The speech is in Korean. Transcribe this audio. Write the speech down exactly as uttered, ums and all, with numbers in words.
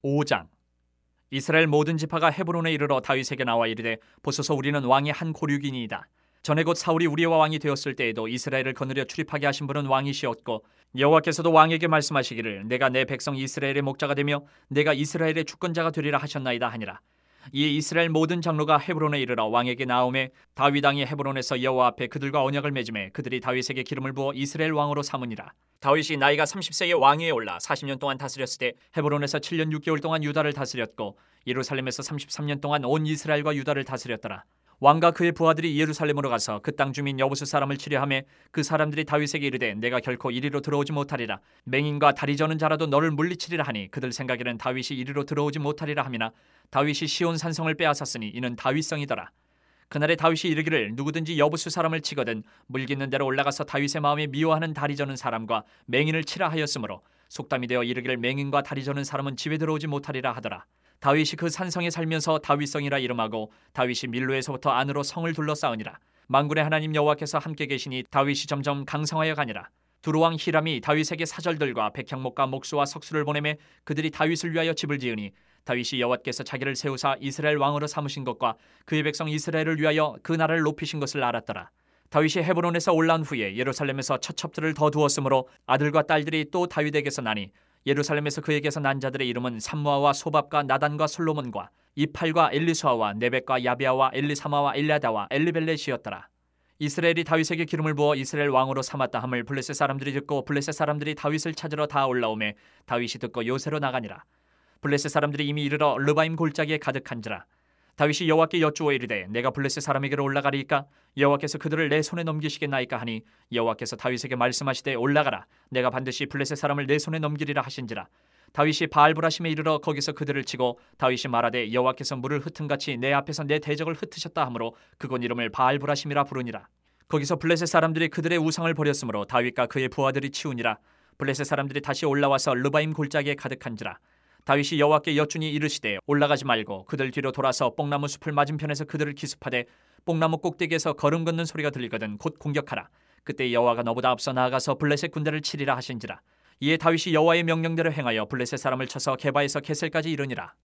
오 장. 이스라엘 모든 지파가 헤브론에 이르러 다윗에게 나와 이르되 보소서 우리는 왕의 한 고륙이니이다. 전에 곧 사울이 우리와 왕이 되었을 때에도 이스라엘을 거느려 출입하게 하신 분은 왕이시었고 여호와께서도 왕에게 말씀하시기를 내가 내 백성 이스라엘의 목자가 되며 내가 이스라엘의 주권자가 되리라 하셨나이다 하니라. 이에 이스라엘 모든 장로가 헤브론에 이르러 왕에게 나오매 다윗 왕이 헤브론에서 여호와 앞에 그들과 언약을 맺음에 그들이 다윗에게 기름을 부어 이스라엘 왕으로 삼으니라. 다윗이 나이가 삼십 세에 왕위에 올라 사십 년 동안 다스렸을 때 헤브론에서 칠 년 육 개월 동안 유다를 다스렸고 예루살렘에서 삼십삼 년 동안 온 이스라엘과 유다를 다스렸더라. 왕과 그의 부하들이 예루살렘으로 가서 그 땅 주민 여부수 사람을 치려하며 그 사람들이 다윗에게 이르되 내가 결코 이리로 들어오지 못하리라. 맹인과 다리 저는 자라도 너를 물리치리라 하니 그들 생각에는 다윗이 이리로 들어오지 못하리라 함이나 다윗이 시온 산성을 빼앗았으니 이는 다윗성이더라. 그날에 다윗이 이르기를 누구든지 여부수 사람을 치거든 물깃는 대로 올라가서 다윗의 마음에 미워하는 다리 저는 사람과 맹인을 치라 하였으므로 속담이 되어 이르기를 맹인과 다리 저는 사람은 집에 들어오지 못하리라 하더라. 다윗이 그 산성에 살면서 다윗성이라 이름하고 다윗이 밀로에서부터 안으로 성을 둘러싸으니라. 만군의 하나님 여호와께서 함께 계시니 다윗이 점점 강성하여 가니라. 두루왕 히람이 다윗에게 사절들과 백향목과 목수와 석수를 보내매 그들이 다윗을 위하여 집을 지으니 다윗이 여호와께서 자기를 세우사 이스라엘 왕으로 삼으신 것과 그의 백성 이스라엘을 위하여 그 나라를 높이신 것을 알았더라. 다윗이 헤브론에서 올라온 후에 예루살렘에서 처첩들을 더 두었으므로 아들과 딸들이 또 다윗에게서 나니 예루살렘에서 그에게서 난 자들의 이름은 삼무아와 소밥과 나단과 솔로몬과 이팔과 엘리수아와 네벡과 야비아와 엘리사마와 엘리아다와 엘리벨렛이었더라. 이스라엘이 다윗에게 기름을 부어 이스라엘 왕으로 삼았다 함을 블레셋 사람들이 듣고 블레셋 사람들이 다윗을 찾으러 다 올라오매 다윗이 듣고 요새로 나가니라. 블레셋 사람들이 이미 이르러 르바임 골짜기에 가득한지라. 다윗이 여호와께 여쭈어 이르되 내가 블레셋 사람에게로 올라가리이까 여호와께서 그들을 내 손에 넘기시겠나이까 하니 여호와께서 다윗에게 말씀하시되 올라가라. 내가 반드시 블레셋 사람을 내 손에 넘기리라 하신지라. 다윗이 바알브라심에 이르러 거기서 그들을 치고 다윗이 말하되 여호와께서 물을 흩은같이 내 앞에서 내 대적을 흩으셨다 하므로 그곳 이름을 바알브라심이라 부르니라. 거기서 블레셋 사람들이 그들의 우상을 버렸으므로 다윗과 그의 부하들이 치우니라. 블레셋 사람들이 다시 올라와서 르바임 골짜기에 가득한지라. 다윗이 여호와께 여쭈니 이르시되 올라가지 말고 그들 뒤로 돌아서 뽕나무 숲을 맞은편에서 그들을 기습하되 뽕나무 꼭대기에서 걸음 걷는 소리가 들리거든 곧 공격하라. 그때 여호와가 너보다 앞서 나아가서 블레셋 군대를 치리라 하신지라. 이에 다윗이 여호와의 명령대로 행하여 블레셋 사람을 쳐서 게바에서 게셀까지 이르니라.